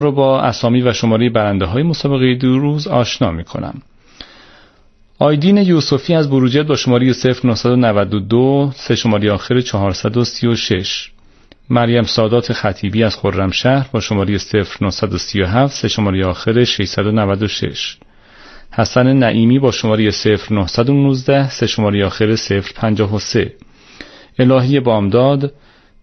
رو با اسامی و شماره برنده های مسابقه دیروز آشنا میکنم. آیدین یوسفی از بروجرد با شماره 0992 سه شماره آخر 436. مریم سادات خطیبی از خرمشهر با شماره 0937 سه شماره آخر 696. حسن نعیمی با شماره 0919 سه شماره آخر 053. الهی بامداد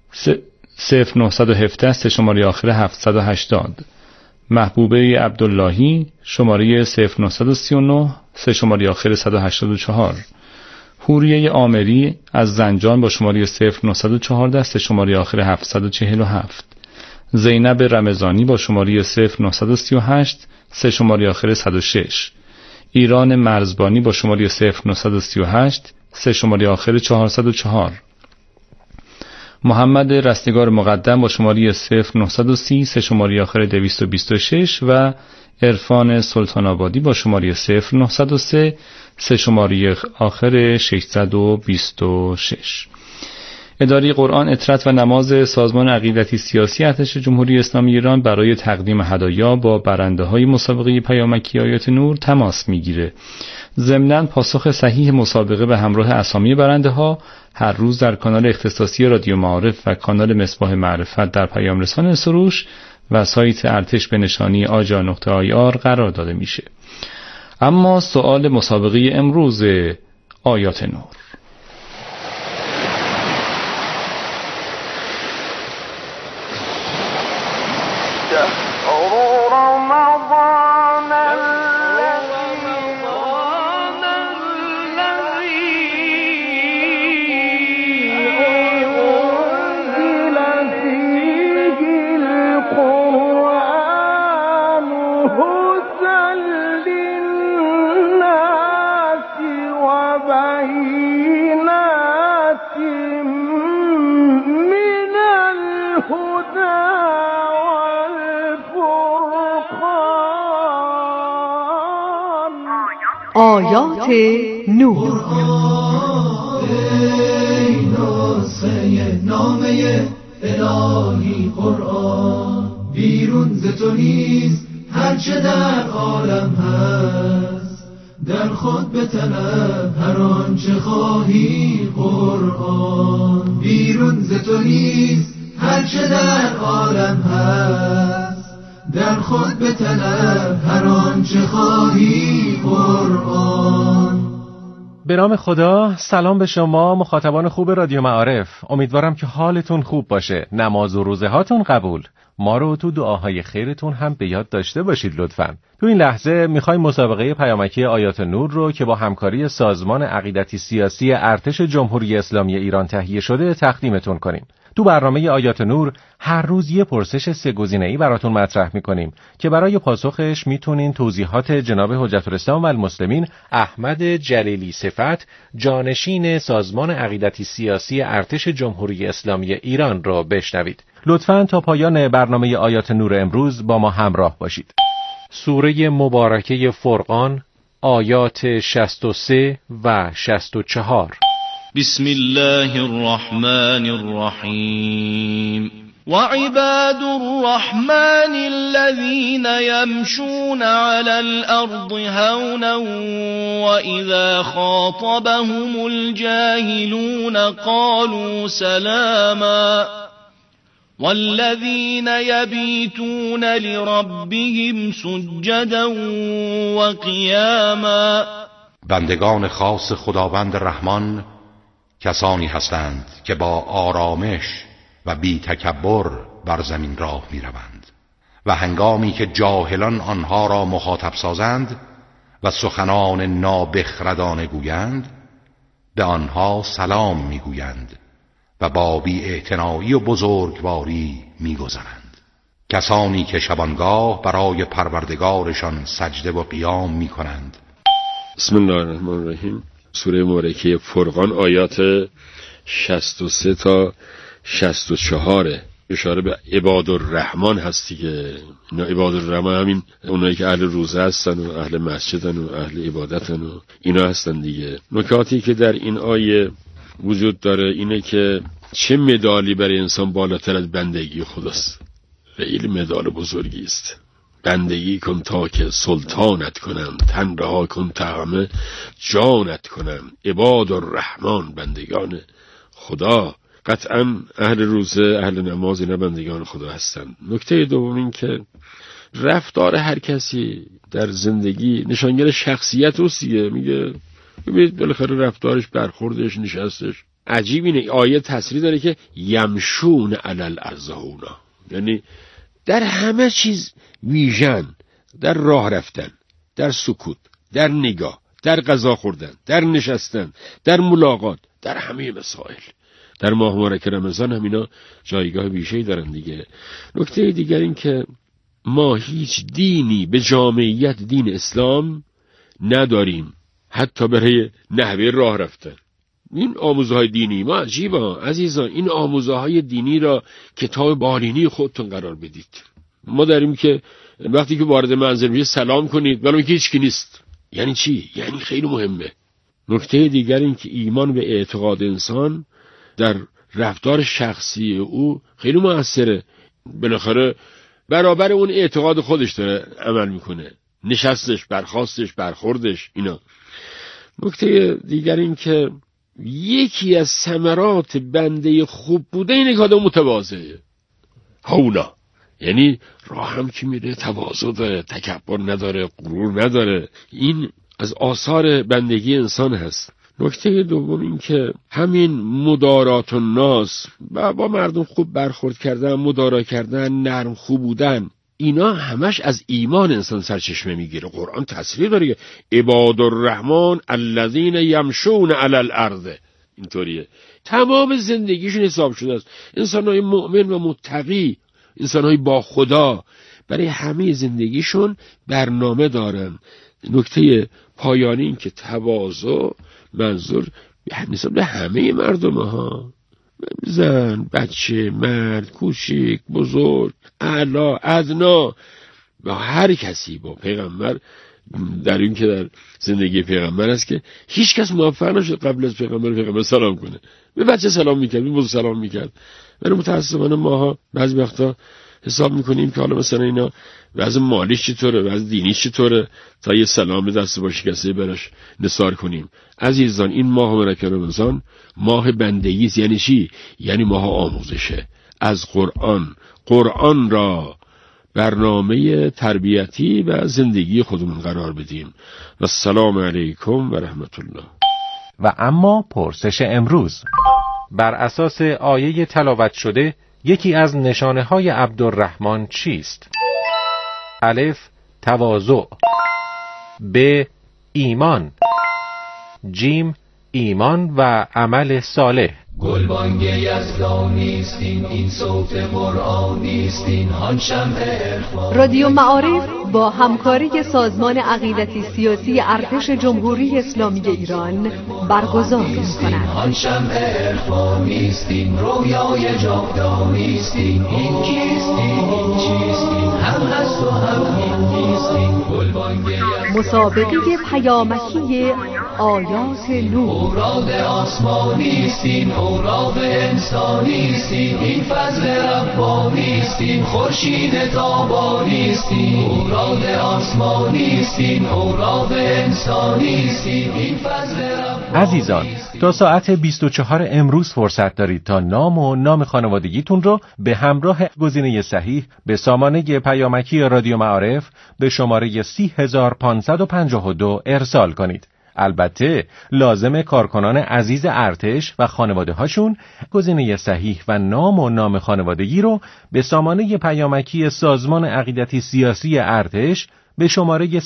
0917 سه شماره آخر 780. محبوبه عبداللهی شماره 0939 سه شماره آخر 184. حوریه آمری از زنجان با شماره 0914 سه شماره آخر 747. زینب رمضانی با شماره 0938 سه شماره آخر 106. ایران مرزبانی با شماره 0938 سه شماره آخر 404. محمد رستگار مقدم با شماره 0930 سه شماره آخر 226 و عرفان سلطان آبادی با شماره 0903 سه شماره آخر 626. اداره قرآن، اطرت و نماز سازمان عقیدتی سیاسی ارتش جمهوری اسلامی ایران برای تقدیم هدایا با برنده های مسابقه پیامکی آیات نور تماس میگیره. ضمناً پاسخ صحیح مسابقه به همراه اسامی برنده ها هر روز در کانال اختصاصی رادیو معارف و کانال مصباح معرفت در پیام رسان سروش و سایت ارتش به نشانی aja.ir قرار داده میشه. اما سوال مسابقه امروز آیات نور. آیات نور. ای ناسه نامه الهی قرآن، بیرون ز تو نیست هرچه در عالم هست، در خود بطلب هر آنچه خواهی قرآن. بیرون ز تو نیست هرچه در عالم هست، در خود بطلب هر آنچه خواهی قرآن. به نام خدا. سلام به شما مخاطبان خوب رادیو معارف. امیدوارم که حالتون خوب باشه، نماز و روزه هاتون قبول. ما رو تو دعاهای خیرتون هم به یاد داشته باشید لطفاً. تو این لحظه میخوایم مسابقه پیامکی آیات نور رو که با همکاری سازمان عقیدتی سیاسی ارتش جمهوری اسلامی ایران تهیه شده تقدیمتون کنیم. تو برنامه آیات نور هر روز یه پرسش سه گزینه‌ای براتون مطرح می‌کنیم که برای پاسخش میتونین توضیحات جناب حجت الاسلام و المسلمین احمد جلیلی صفت، جانشین سازمان عقیدتی سیاسی ارتش جمهوری اسلامی ایران رو بشنوید. لطفاً تا پایان برنامه آیات نور امروز با ما همراه باشید. سوره مبارکه فرقان، آیات 63 و 64. بسم الله الرحمن الرحیم. وعباد الرحمن الذين يمشون على الأرض هونا وإذا خاطبهم الجاهلون قالوا سلاما والذين يبيتون لربهم سجدا وقياما. بندگان خاص خداوند رحمان کسانی هستند که با آرامش و بی تکبر بر زمین راه می روند و هنگامی که جاهلان آنها را مخاطب سازند و سخنان نابخردانه گویند به آنها سلام می گویند و با بی اعتنایی و بزرگواری می گذرند. کسانی که شبانگاه برای پروردگارشان سجده و قیام می کنند. بسم الله الرحمن الرحیم. سوره مبارکه فرقان آیات 63 تا 64 اشاره به عباد الرحمن هستی که اینا عباد الرحمن همین اونایی که اهل روزه هستن و اهل مسجدن و اهل عبادتن و اینا هستن دیگه. نکاتی که در این آیه وجود داره اینه که چه مدالی برای انسان بالاتر از بندگی خداست. خیلی مدال بزرگی است. بندگی کن تا که سلطانت کنم، تن رها کن تا همه جانت کنم. عباد الرحمن، بندگان خدا. قطعا اهل روزه، اهل نماز اینا بندگان خدا هستند. نکته دوم این که رفتار هر کسی در زندگی نشانگر شخصیت اوستیه. میگه ببینید بالاخره رفتارش، برخوردش، نشستش عجیب اینه. آیه تصریح داره که یمشون علی الارض هونا، یعنی در همه چیز ویژن، در راه رفتن، در سکوت، در نگاه، در غذا خوردن، در نشستن، در ملاقات، در همه مسائل. در ماه مبارک رمضان هم اینا جایگاه ویژه‌ای دارن دیگه. نکته دیگر این که ما هیچ دینی به جامعیت دین اسلام نداریم، حتی برای نحوه راه رفتن. این آموزه‌های دینی ما عجیبه عزیزان. این آموزه‌های دینی را کتاب بالینی خودتون قرار بدید. ما داریم که وقتی که وارد منزل میشه سلام کنید، ولی که هیچ کی نیست. یعنی چی؟ یعنی خیلی مهمه. نکته دیگر این که ایمان به اعتقاد انسان در رفتار شخصی او خیلی موثره. بالاخره برابر اون اعتقاد خودش داره عمل میکنه، نشستش، برخاستش، برخوردش، اینا. نکته دیگر این که یکی از ثمرات بنده خوب بوده اینه که آدم متواضعه. هونا یعنی راه هم که میره تواضع داره، تکبر نداره، غرور نداره. این از آثار بندگی انسان هست. نکته دوم این که همین مدارات الناس، با مردم خوب برخورد کردن، مدارا کردن، نرم خوب بودن، اینا همش از ایمان انسان سرچشمه میگیره. قرآن تصریح داره که عباد الرحمن الذین یمشون علی الارض. اینطوریه. تمام زندگیشون حساب شده است. انسان‌های مؤمن و متقی، انسان‌های با خدا، برای همه زندگیشون برنامه دارن. نکته پایانی این که تواضع منظور نسبت به همه مردم ها، زن، بچه، مرد، کوچک، بزرگ، اعلی، ادنا، با هر کسی. با پیغمبر در این که در زندگی پیغمبر است که هیچ کس موفق نشد قبل از پیغمبر سلام کنه. به بچه سلام میکرد، به بزرگ سلام میکرد. ولی متاسفانه ماها بعضی وقتا حساب میکنیم که حالا مثلا اینا وضع مالیش چطوره، وضع دینیش چطوره، تا یه سلام دست باشی کسی براش نثار کنیم. عزیزان، این ماه مبارک رمضان ماه بندگی است. یعنی چی؟ یعنی ماه آموزشه از قرآن را برنامه تربیتی و زندگی خودمون قرار بدیم. و السلام علیکم و رحمت الله. و اما پرسش امروز: بر اساس آیه تلاوت شده یکی از نشانه‌های عبدالرحمن چیست؟ الف تواضع، ب ایمان، جیم ایمان و عمل صالح. گلبانگ یزدانیستین، این صوت قرآنیستین، آن شمع عرفان. رادیو معارف با همکاری سازمان عقیدتی سیاسی ارتش جمهوری اسلامی ایران برگزار می‌کند. آن شمع عرفانیستین، رویای جاودانیستین، این کیستین، این چیستین، هم هست و هم نیستین. گلبانگ مسابقه پیامکی آیات نور. اوراد آسمانیستین، اوراق انسانیستین، این فضل ربانیستین، خورشید تابانیستین. اوراد آسمانیستین، اوراق انسانیستین، این فضل ربانیستین. عزیزان، تا ساعت 24 امروز فرصت دارید تا نام و نام خانوادگیتون رو به همراه گزینه صحیح به سامانه پیامکی رادیو معارف به شماره 30552 ارسال کنید. البته لازم کارکنان عزیز ارتش و خانواده هاشون گزینه صحیح و نام خانوادگی رو به سامانه پیامکی سازمان عقیدتی سیاسی ارتش به شماره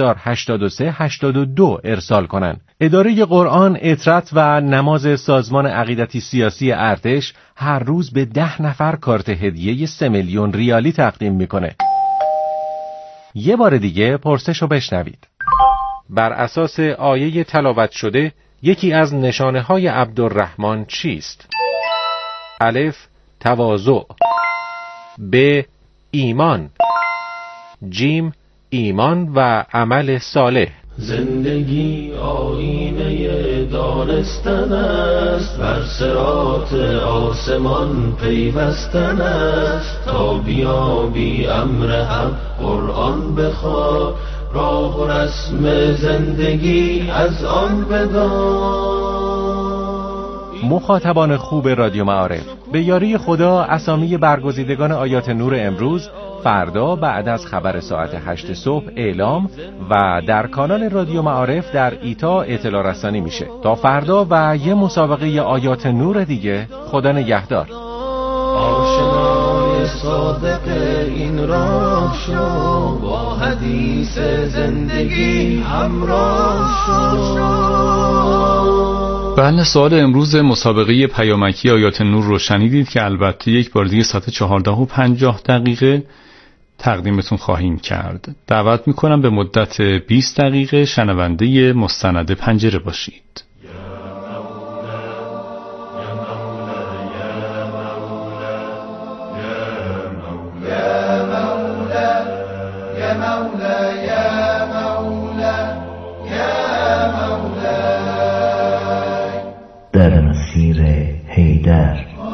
308382 ارسال کنند. اداره قرآن، اطرت و نماز سازمان عقیدتی سیاسی ارتش هر روز به 10 نفر کارت هدیه 3 میلیون ریالی تقدیم میکنه. یه بار دیگه پرسشو بشنوید. بر اساس آیه تلاوت شده یکی از نشانه‌های عبدالرحمن چیست؟ الف تواضع، ب ایمان، جیم ایمان و عمل صالح. زندگی آینه دانستن است، بر صراط آسمان پیوستن است. تا بیابی امر حق قرآن بخوان، راه و رسم زندگی از آن بدان. مخاطبان خوب رادیو معارف، به یاری خدا اسامی برگزیدگان آیات نور امروز فردا بعد از خبر ساعت 8 صبح اعلام و در کانال رادیو معارف در ایتا اطلاع رسانی میشه. تا فردا و یه مسابقه آیات نور دیگه، خدا نگهدار. آشنای صادق این راه شو، با حدیث زندگی همراه شو. بله، سوال امروز مسابقه پیامکی آیات نور رو شنیدید که البته یک بار دیگه ساعت 14:50 تقدیمتون خواهیم کرد. دعوت میکنم به مدت 20 دقیقه شنونده مستند پنجره باشید. در مسیر حیدر.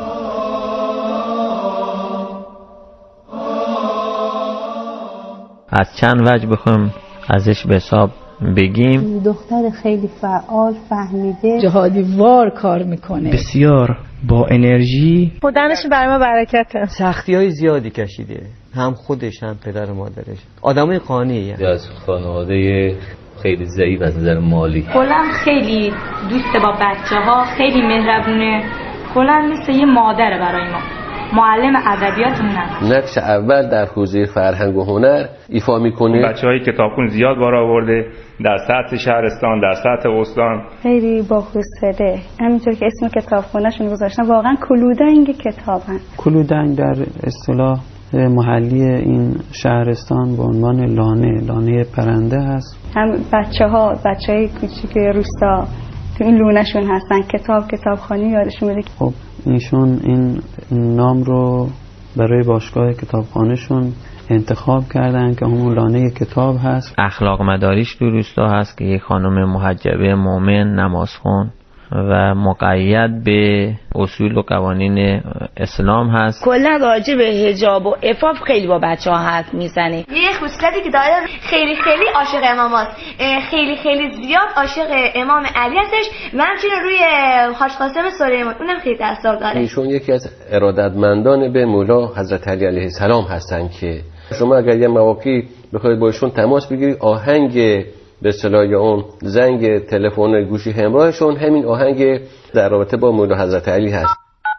از چند وجه بخوایم ازش به حساب بگیم، دختر خیلی فعال، فهمیده، جهادی وار کار میکنه، بسیار با انرژی. بودنش برای ما برکته. سختی‌های زیادی کشیده، هم خودش هم پدر و مادرش. آدمای قانعیه. از خانواده خیلی ضعیف از نظر مالی. کلاً خیلی دوست با بچه‌ها، خیلی مهربونه. کلاً مثل یه مادره برای ما. معلم ادبیاتمون هست. نقش اول در حوزه فرهنگ و هنر ایفا میکنه. بچه‌های کتابخون زیاد بار آورده در سطح شهرستان، در سطح استان. خیلی باحوصله. همینطور که اسم کتابخونه‌شون گذاشتن، واقعا کلودنگ کتابن. کلودنگ در اصطلاح محلی این شهرستان به عنوان لانه پرنده هست. هم بچه‌های کوچیک روستا تو این لونه‌شون هستن. کتابخانه یادشون میاد. خب ایشون این نام رو برای باشگاه کتابخانهشون انتخاب کردن که همون لانه کتاب هست. اخلاق مداریش تو روستا هست که یک خانم محجبه مومن نمازخوان و مقید به اصول و قوانین اسلام هست. کلا راجع به حجاب و عفاف خیلی با بچه‌ها حرف میزنه. یه خصوصیتی که داره، خیلی عاشق امامات، خیلی زیاد عاشق امام علی هستش و همچنین روی حاج قاسم سلیمان اونم خیلی تاثیر داره. ایشون یکی از ارادتمندان به مولا حضرت علی علیه السلام هستن که شما اگر یه مواقعی بخواید با ایشون تماس بگیرید، آهنگ به اصطلاح اون زنگ تلفن گوشی همراهشون همین آهنگ در رابطه با مولا حضرت علی هست.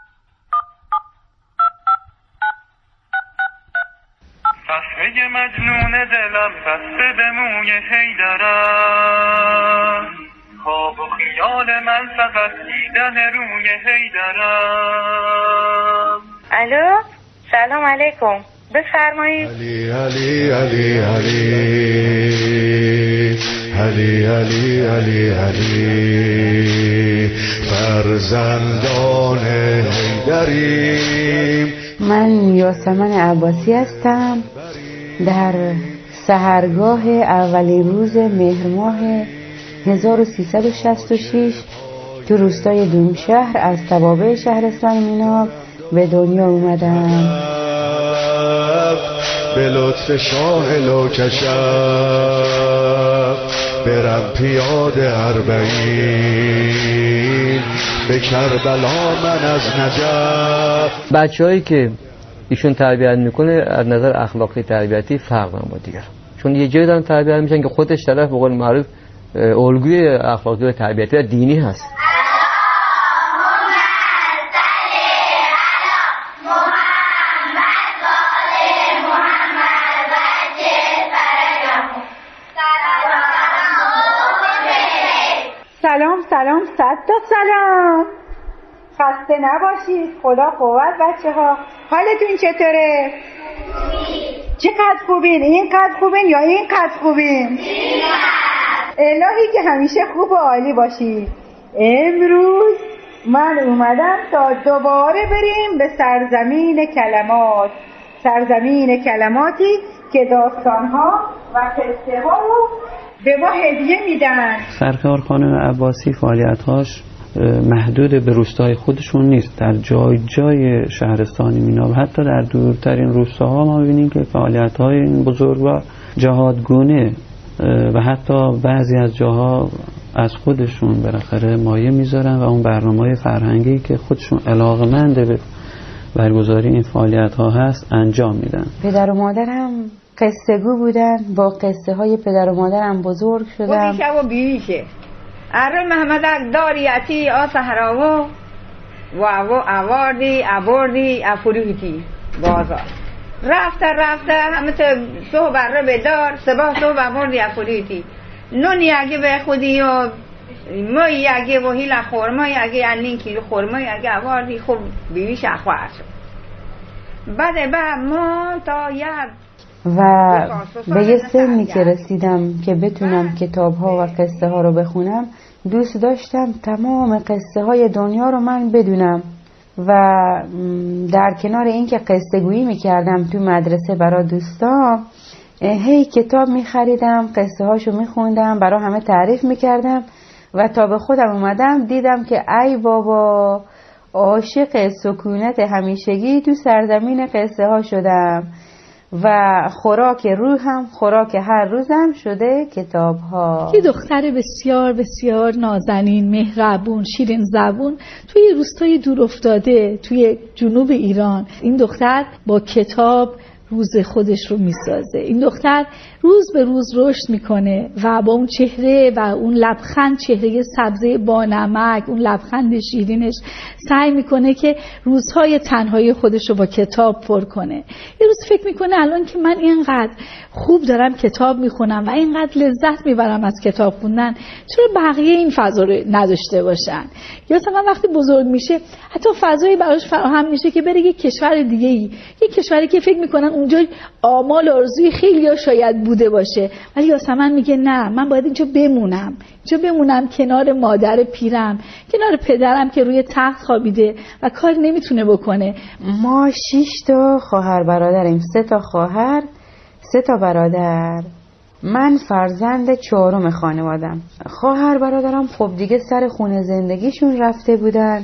قصه مجنون دلم بسته به موی حیدرم، خواب و خیال من فقط دیدن روی حیدرم. الو، سلام علیکم، بفرمایید. علی علی علی علی علی علی علی علی فرزندان حیدریم. من یاسمن عباسی هستم. در سحرگاه اولین روز مهر ماه 1366 تو روستای دومشهر از توابع شهرستان میناب به دنیا اومدم. به لطف شاه لوکشم برم پیاده 40 به کربلا من از نجف. بچه‌هایی که ایشون تربیت میکنه از نظر اخلاقی تربیتی فرق دارن با دیگر، چون یه جایی دارن تربیت میشن که خودش طرف به قول معروف الگوی اخلاقی و تربیتی و دینی هست. سلام صد تا سلام. خسته نباشید، خدا قوت بچه‌ها. حالتون چطوره؟ چقدر خوبین؟ اینقدر خوبین یا اینقدر خوبین؟ الهی که همیشه خوب و عالی باشید. امروز من اومدم تا دوباره بریم به سرزمین کلمات. سرزمین کلماتی که داستان‌ها و قصه‌ها رو به ما هدیه میدن. سرکار خانم عباسی فعالیت‌هاش محدود به روستای خودشون نیست. در جای جای شهرستان مینا و حتی در دورترین روستاها ما می‌بینیم که فعالیت‌های این بزرگوار جهادگونه و حتی بعضی از جاها از خودشون بالاخره مایه میذارن و اون برنامه‌های فرهنگی که خودشون علاقه‌مند به برگزاری این فعالیت‌ها هست انجام میدن. پدر و مادرم قصه گو بودن، با قصه های پدر و مادرم بزرگ شدم. خودیشه و بیویشه اره محمد داریتی آسهراو و اواردی ابوردی افروتی بازار رفته همه صبح بره بدار سبا صبح بردی افروتی نون یگه به خودی و ما یگه و هیل خورما یگه انین کیلو خورما یگه اواردی خب بیویش اخوار شد بعد ما تا ید و به یه سنی که رسیدم که بتونم کتاب‌ها و قصه ها رو بخونم، دوست داشتم تمام قصه های دنیا رو من بدونم و در کنار این که قصه گویی میکردم تو مدرسه برای دوستا، هی کتاب میخریدم، قصه هاشو میخوندم، برای همه تعریف میکردم و تا به خودم اومدم دیدم که ای بابا عاشق سکونت همیشگی تو سرزمین قصه ها شدم و خوراک روحم خوراک هر روزم شده کتاب ها. یه دختر بسیار بسیار نازنین، مهربون، شیرین زبون توی روستای دور افتاده توی جنوب ایران. این دختر با کتاب روز خودش رو میسازه. این دختر روز به روز رشد میکنه و با اون چهره و اون لبخند، چهره سبزه با نمک، اون لبخند شیرینش سعی میکنه که روزهای تنهایی خودش رو با کتاب پر کنه. یه روز فکر میکنه الان که من اینقدر خوب دارم کتاب میخونم و اینقدر لذت میبرم از کتاب خوندن، چرا بقیه این فضا رو نداشته باشن؟ یا مثلا وقتی بزرگ میشه حتی فضایی براش فراهم میشه که بره یک کشور دیگه‌ای، یک کشوری که فکر میکنن اونجا آمال آرزوی خیلی‌ها شاید بوده باشه، ولی یاسمن میگه نه، من باید اینجا بمونم کنار مادر پیرم، کنار پدرم که روی تخت خوابیده و کاری نمیتونه بکنه. ما 6 تا خواهر برادریم، 3 تا خواهر، 3 تا برادر. من فرزند 4م خانوادم. خواهر برادرم خب دیگه سر خونه زندگیشون رفته بودن،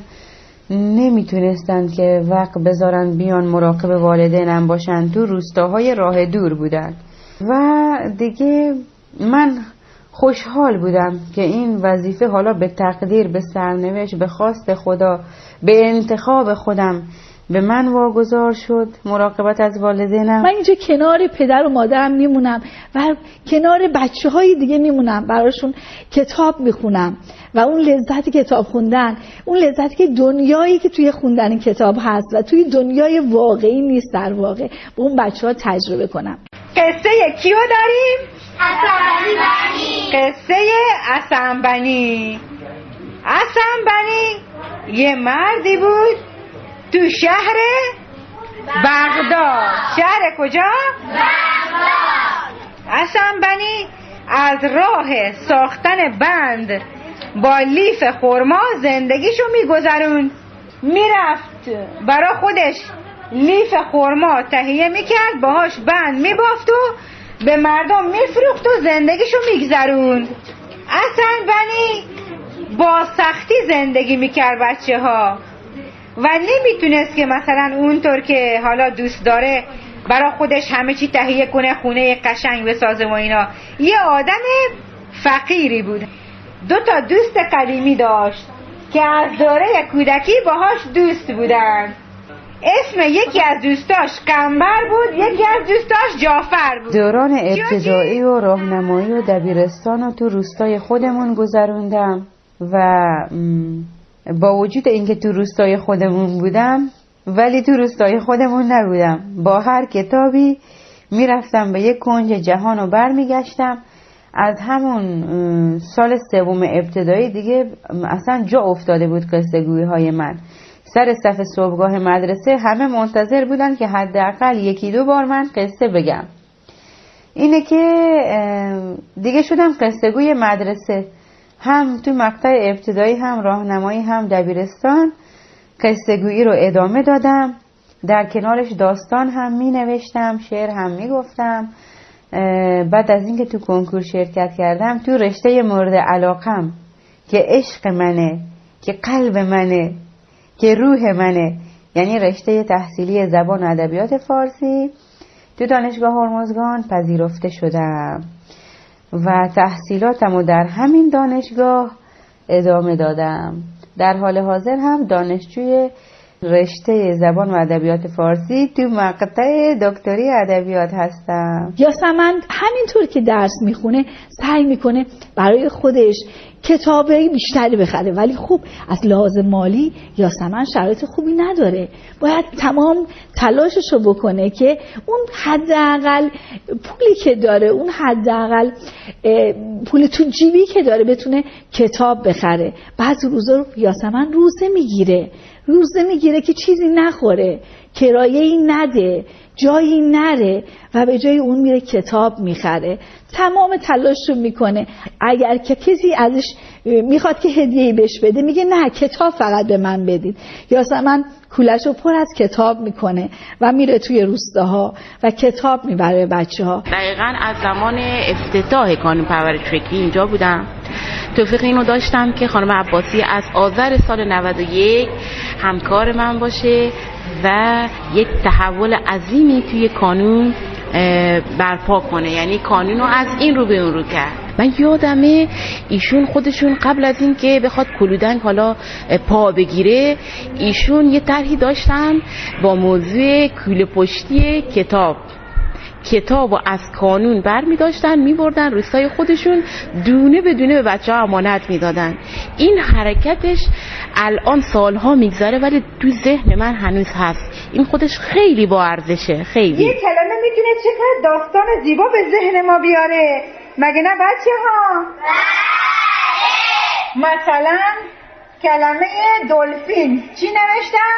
نمیتونستن که وقت بذارن بیان مراقب والدینم باشن، تو روستاهای راه دور بودن و دیگه من خوشحال بودم که این وظیفه حالا به تقدیر، به سرنوشت، به خواست خدا، به انتخاب خودم به من واگذار شد، مراقبت از والدینم. من اینجا کنار پدر و مادرم میمونم و کنار بچه های دیگه میمونم، براشون کتاب میخونم و اون لذت کتاب خوندن، اون لذتی که دنیایی که توی خوندن کتاب هست و توی دنیای واقعی نیست، در واقع با اون بچه ها تجربه کنم. قصه کیو داریم؟ قصه اسنبنی. اسنبنی یه مردی بود تو شهر بغداد. شهر کجا؟ بغداد. اسنبنی از راه ساختن بند با لیف خرما زندگیشو میگذرون. میرفت برا خودش لیف خرما تهیه میکرد، باهاش بند میبافت و به مردم میفروخت و زندگیشو میگذرون. اسنبنی با سختی زندگی میکرد بچه ها و نمیتونست که مثلا اونطور که حالا دوست داره برا خودش همه چی تهیه کنه، خونه قشنگ بسازه و اینا. یه آدم فقیری بود. 2 تا دوست قدیمی داشت که از دوره کودکی باهاش دوست بودن. اسم یکی از دوستاش قنبر بود، یکی از دوستاش جعفر بود. دوران ابتدایی و راهنمایی و دبیرستان رو تو روستای خودمون گذروندم و با وجود اینکه تو روستای خودمون بودم ولی تو روستای خودمون نبودم. با هر کتابی میرفتم به یک کنج جهان و برمیگشتم. از همون سال 3 ابتدایی دیگه اصلا جا افتاده بود قصه گویی های من. سر صف صبحگاه مدرسه همه منتظر بودن که حداقل 1-2 بار من قصه بگم. اینه که دیگه شدم قصه گوی مدرسه، هم تو مقطع ابتدایی، هم راهنمایی، هم دبیرستان. قصه گویی رو ادامه دادم، در کنارش داستان هم می نوشتم، شعر هم می گفتم بعد از اینکه تو کنکور شرکت کردم، تو رشته مورد علاقم که عشق منه، که قلب منه، که روح منه، یعنی رشته تحصیلی زبان و ادبیات فارسی، تو دانشگاه هرمزگان پذیرفته شدم و تحصیلاتمو در همین دانشگاه ادامه دادم. در حال حاضر هم دانشجوی رشته زبان و ادبیات فارسی تو مقطع دکتری ادبیات هستم. یاسمن همینطور که درس میخونه سعی میکنه برای خودش کتابی بیشتری بخره، ولی خب از لحاظ مالی یاسمن شرایط خوبی نداره. باید تمام تلاششو بکنه که اون حداقل پولی که داره، اون حداقل پول تو جیبی که داره بتونه کتاب بخره. بعضی روزا یاسمن روزه میگیره که چیزی نخوره، کرایه‌ای نده، جایی نره و به جای اون میره کتاب میخره. تمام تلاش رو میکنه. اگر که کسی ازش میخواد که هدیه‌ای بهش بده، میگه نه، کتاب فقط به من بدید. یاسمن کولش رو پر از کتاب میکنه و میره توی روستاها و کتاب میبره بچه‌ها. دقیقاً از زمان افتتاح کانون پرورش فکری اینجا بودم. توفیق اینو داشتم که خانم عباسی از آذر سال 91 همکار من باشه و یک تحول عظیمی توی کانون برپا کنه. یعنی کانون رو از این رو به اون رو کرد. من یادمه ایشون خودشون قبل از این که بخواد کلودنگ حالا پا بگیره، ایشون یه طرحی داشتن با موضوع کوله پشتی کتاب و از کانون بر می داشتن می بردن روستای خودشون، دونه به دونه به بچه ها امانت می دادن. این حرکتش الان سالها میگذره ولی تو ذهن من هنوز هست. این خودش خیلی با ارزشه. خیلی یه کلمه میتونه چقدر داستان زیبا به ذهن ما بیاره، مگه نه بچه ها؟ مثلا کلمه دلفین چی نوشتم؟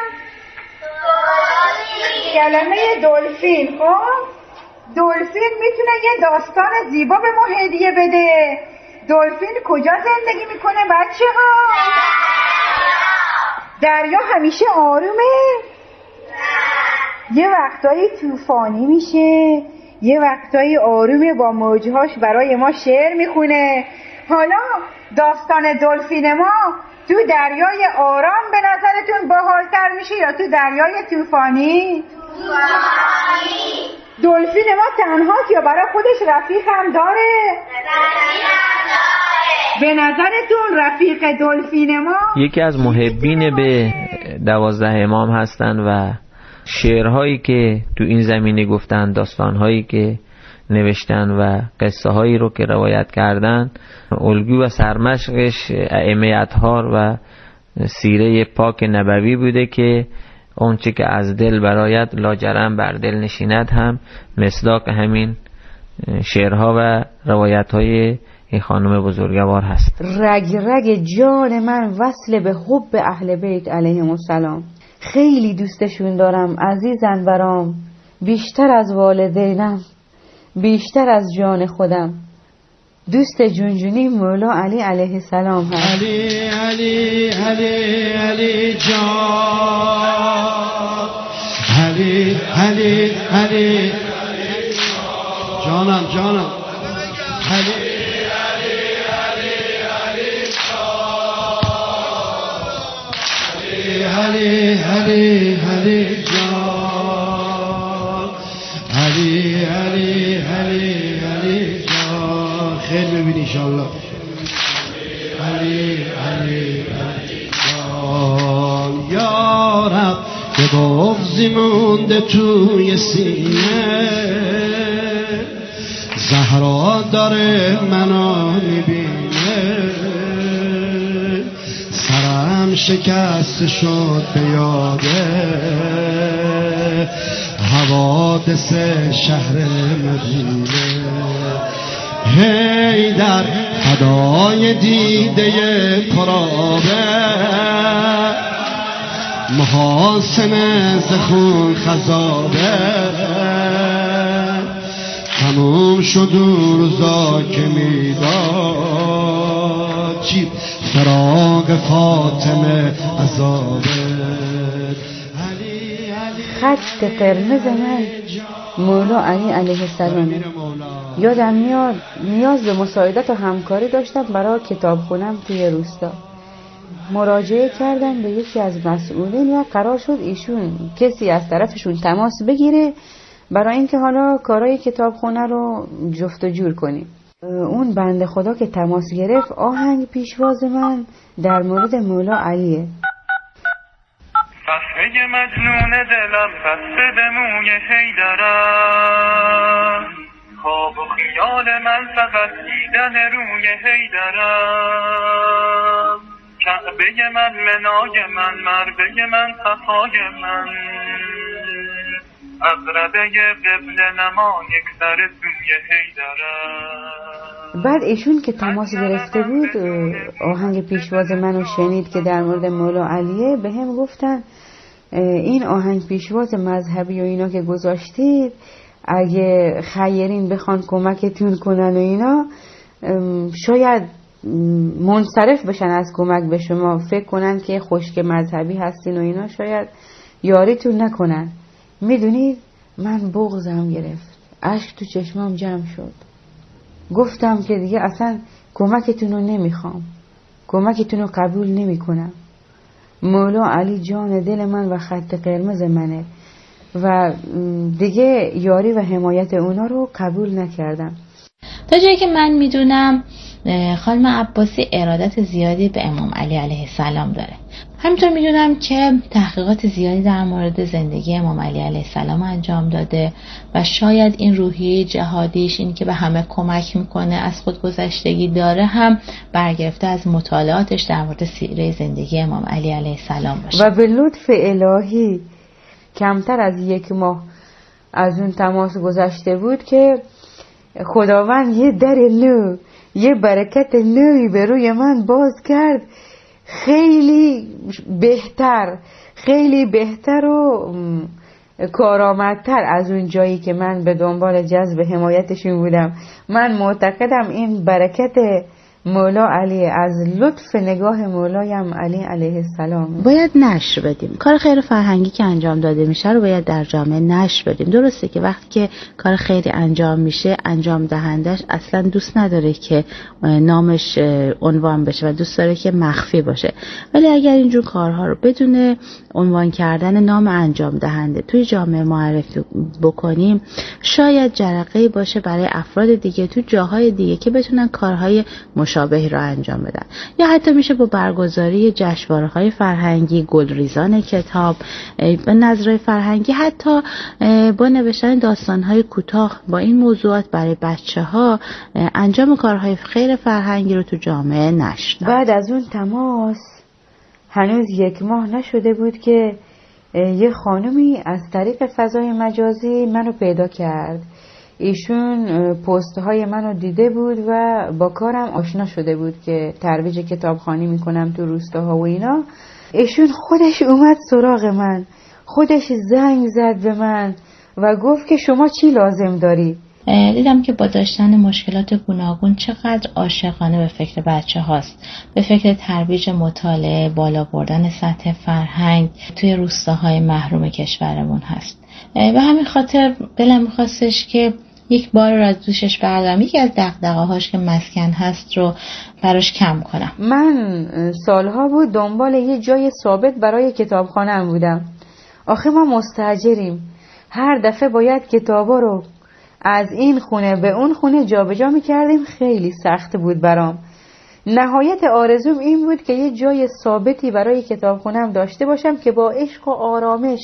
کلمه دلفین. خب دلفین میتونه یه داستان زیبا به ما هدیه بده. دلفین کجا زندگی میکنه بچه ها؟ دریا همیشه آرومه؟ یه وقتایی طوفانی میشه، یه وقتایی آرومه، با موجهاش برای ما شعر میخونه. حالا داستان دلفین ما تو دریای آرام به نظرتون باحال‌تر میشه یا تو دریای طوفانی؟ دلفین ما تنهاست یا برای خودش رفیق هم داره؟ به نظرتون رفیق دلفین ما؟ یکی از محبین به 12 امام هستن و شعرهایی که تو این زمینه گفتن، داستانهایی که نوشتن و قصه هایی رو که روایت کردن، الگو و سرمشقش ائمه اطهار و سیره پاک نبوی بوده که اونچه که از دل برآید لاجرم بر دل نشیند هم مصداق همین شعرها و روایت‌های این خانم بزرگوار هست. رگ رگ جان من وصل به حب اهل بیت علیهم السلام. خیلی دوستشون دارم، عزیزن برام، بیشتر از والدینم، بیشتر از جان خودم. دوست جونجونی مولا علی علیه السلام هست. علی علی علی علی جان، علی علی علی جانم جانم، علی علی علی علی جان، علی علی علی علی جان. خیر ببینی انشالله. علی علی علی جان یا رب، به بغضی مونده توی سینه، زهرا داره منو میبینه، سرم شکست شد به یاده حوادث شهر مدینه. هی در فدای دیده پرآبه، محاسن زخون خزابه، تموم شد اون روزا که میداد چی فراق فاطمه عذابه. خط قرمز من مولا علی علیه السلام. یادم میاد نیاز به مساعدت و همکاری داشتم برای کتاب خونم توی روستا. مراجعه کردم به یکی از مسئولین و قرار شد ایشون کسی از طرفشون تماس بگیره برای اینکه حالا کارهای کتابخونه رو جفت و جور کنیم. اون بنده خدا که تماس گرفت آهنگ پیشواز من در مورد مولا علیه. صفحه مجنون دلم بسته به موی حیدرم، خواب و خیال من فقط دیدن روی حیدرم، کعبه من منای من مربه من صفای من، اقربه قبل نما یک سر سوی حیدرم. بعد ایشون که تماس گرفته بود آهنگ پیشواز منو شنید که در مورد مولا علیه، به هم گفتن این آهنگ پیشواز مذهبی و اینا که گذاشتید اگه خیرین بخوان کمکتون کنن و اینا شاید منصرف بشن از کمک به شما، فکر کنن که خشک مذهبی هستین و اینا، شاید یاریتون نکنن. میدونید من بغضم گرفت، اشک تو چشمام جمع شد. گفتم که دیگه اصلا کمکتون رو نمیخوام، کمکتون رو قبول نمی کنم. مولا علی جان دل من و خط قرمز منه و دیگه یاری و حمایت اونا رو قبول نکردم. تا جایی که من میدونم خانم عباسی ارادت زیادی به امام علی علیه السلام داره. همینطور میدونم که تحقیقات زیادی در مورد زندگی امام علی علیه السلام انجام داده و شاید این روحیه جهادیش، این که به همه کمک میکنه، از خودگذشتگی داره، هم برگرفته از مطالعاتش در مورد سیره زندگی امام علی علیه السلام باشه. و به لطف الهی کمتر از 1 ماه از اون تماس گذشته بود که خداوند یه در نو، یه برکت نوی به روی من باز کرد، خیلی بهتر و کارآمدتر از اون جایی که من به دنبال جذب حمایتشون بودم. من معتقدم این برکت مولا علی از لطف نگاه مولایم علی علیه السلام. باید نشر بدیم کار خیر فرهنگی که انجام داده میشه رو، باید در جامعه نشر بدیم. درسته که وقتی که کار خیری انجام میشه، انجام دهندش اصلا دوست نداره که نامش عنوان بشه و دوست داره که مخفی باشه، ولی اگر اینجور کارها رو بدون عنوان کردن نام انجام دهنده توی جامعه معرفی بکنیم، شاید جرقه‌ای باشه برای افراد دیگه تو جاهای دیگه که بتونن کارهای مشابهی را انجام بدن. یا حتی میشه با برگزاری جشنواره‌های فرهنگی، گلریزان کتاب و نظرهای فرهنگی، حتی با نوشتن داستان‌های کوتاه با این موضوعات برای بچه‌ها، انجام کارهای خیر فرهنگی رو تو جامعه نشر. بعد از اون تماس هنوز 1 ماه نشده بود که یه خانمی از طریق فضای مجازی منو پیدا کرد. ایشون پست‌های منو دیده بود و با کارم آشنا شده بود که ترویج کتابخوانی میکنم تو روستاها و اینا. ایشون خودش اومد سراغ من، خودش زنگ زد به من و گفت که شما چی لازم داری؟ دیدم که با داشتن مشکلات گوناگون چقدر عاشقانه به فکر بچه هاست، به فکر ترویج مطالعه، بالا بردن سطح فرهنگ توی روستاهای محروم کشورمون هست. به همین خاطر دلم می‌خواستش که یک بار رو از دوشش بردارم، یکی از دغدغه‌هاش که مسکن هست رو براش کم کنم. من سالها بود دنبال یه جای ثابت برای کتابخانه‌ام بودم. آخه ما مستاجریم، هر دفعه باید کتابا رو از این خونه به اون خونه جابجا می‌کردیم، خیلی سخت بود برام. نهایت آرزوم این بود که یه جای ثابتی برای کتابخونه‌ام داشته باشم که با عشق و آرامش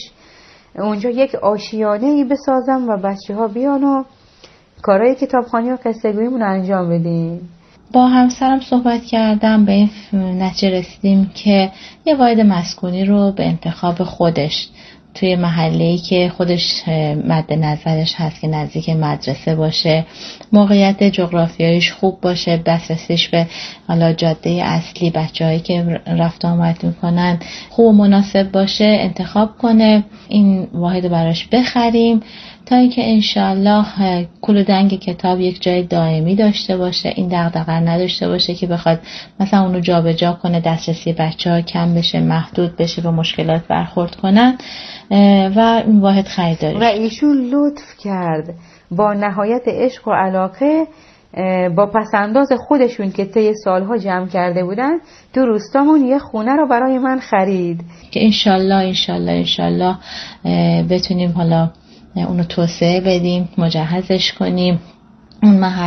اونجا یک آشیانه‌ای بسازم و بچه‌ها بیان و کارهای کتابخوانی و قصه‌گوییمون انجام بدیم. با همسرم صحبت کردم، به این نتیجه رسیدیم که یه واحد مسکونی رو به انتخاب خودش توی محله‌ای که خودش مد نظرش هست که نزدیک مدرسه باشه، موقعیت جغرافیاییش خوب باشه، دسترسیش به حالا جاده اصلی، بچه‌هایی که رفت آمد میکنن خوب و مناسب باشه، انتخاب کنه، این واحد براش بخریم تا اینکه انشالله کلودنگ کتاب یک جای دائمی داشته باشه، این دغدغه نداشته باشه که بخواد مثلا اونو جابجا کنه، دسترسی بچه‌ها کم بشه، محدود بشه، به مشکلات برخورد کنن و این واحد خریداری. و ایشون لطف کرد با نهایت عشق و علاقه با پسنداز خودشون که طی سالها جمع کرده بودن تو روستامون یه خونه رو برای من خرید که انشالله بتونیم حالا اونو توسعه بدیم، مجهزش کنیم، اون محل